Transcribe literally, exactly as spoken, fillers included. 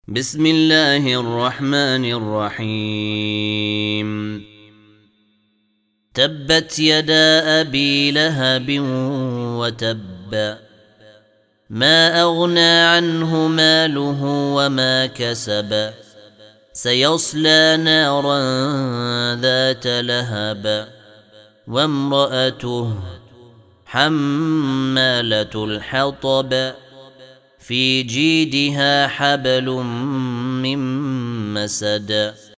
بسم الله الرحمن الرحيم تبت يدا أبي لهب وتب ما أغنى عنه ماله وما كسب سيصلى نارا ذات لهب وامرأته حمالة الحطب في جيدها حبل من مسد